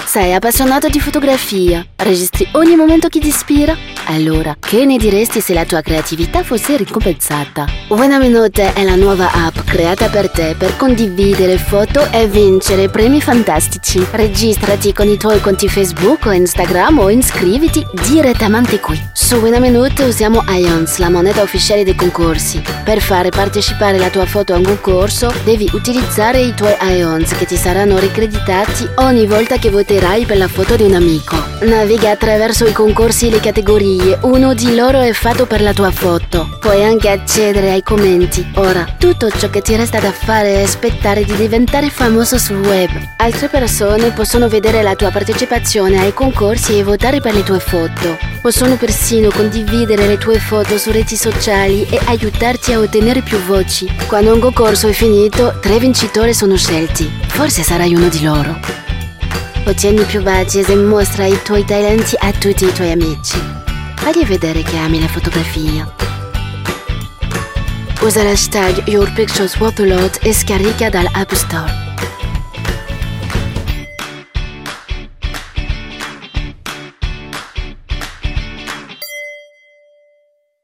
Sei appassionato di fotografia? Registri ogni momento che ti ispira? Allora, che ne diresti se la tua creatività fosse ricompensata? Buona Minuto è la nuova app creata per te per condividere foto e vincere premi fantastici. Registrati con i tuoi conti Facebook o Instagram o iscriviti direttamente qui. Su Buona Minuto usiamo Ions, la moneta ufficiale dei concorsi. Per fare partecipare la tua foto a un concorso, devi utilizzare i tuoi Ions che ti saranno ricreditati ogni volta che voterai per la foto di un amico. Naviga attraverso i concorsi e le categorie, uno di loro è fatto per la tua foto. Puoi anche accedere ai commenti. Ora, tutto ciò che ti resta da fare è aspettare di diventare famoso sul web. Altre persone possono vedere la tua partecipazione ai concorsi e votare per le tue foto. Possono persino condividere le tue foto su reti sociali e aiutarti a ottenere più voci. Quando un concorso è finito, 3 vincitori sono scelti. Forse sarai uno di loro. Ottieni più badges e mostra i tuoi talenti a tutti i tuoi amici. Fagli vedere che ami la fotografia. Usa l'hashtag YourPicturesWorthALot e scarica dall'App Store.